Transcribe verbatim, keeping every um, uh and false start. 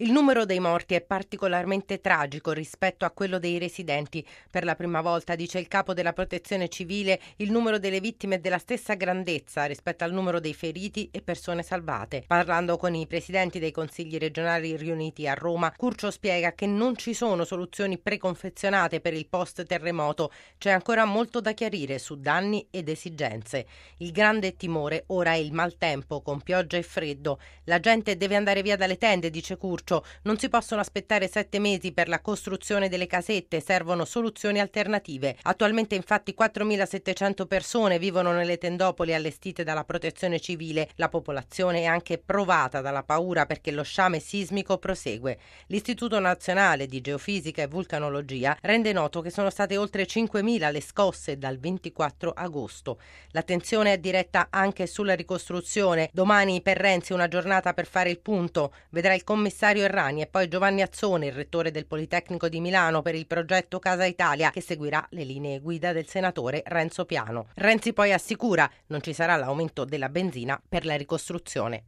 Il numero dei morti è particolarmente tragico rispetto a quello dei residenti. Per la prima volta, dice il capo della Protezione Civile, il numero delle vittime è della stessa grandezza rispetto al numero dei feriti e persone salvate. Parlando con i presidenti dei consigli regionali riuniti a Roma, Curcio spiega che non ci sono soluzioni preconfezionate per il post-terremoto. C'è ancora molto da chiarire su danni ed esigenze. Il grande timore ora è il maltempo con pioggia e freddo. La gente deve andare via dalle tende, dice Curcio. Non si possono aspettare sette mesi per la costruzione delle casette, servono soluzioni alternative. Attualmente infatti quattromilasettecento persone vivono nelle tendopoli allestite dalla Protezione Civile. La popolazione è anche provata dalla paura perché lo sciame sismico prosegue. L'Istituto Nazionale di Geofisica e Vulcanologia rende noto che sono state oltre cinquemila le scosse dal ventiquattro agosto. L'attenzione è diretta anche sulla ricostruzione. Domani per Renzi una giornata per fare il punto. Vedrà il commissario Errani e poi Giovanni Azzone, il rettore del Politecnico di Milano, per il progetto Casa Italia, che seguirà le linee guida del senatore Renzo Piano. Renzi poi assicura non ci sarà l'aumento della benzina per la ricostruzione.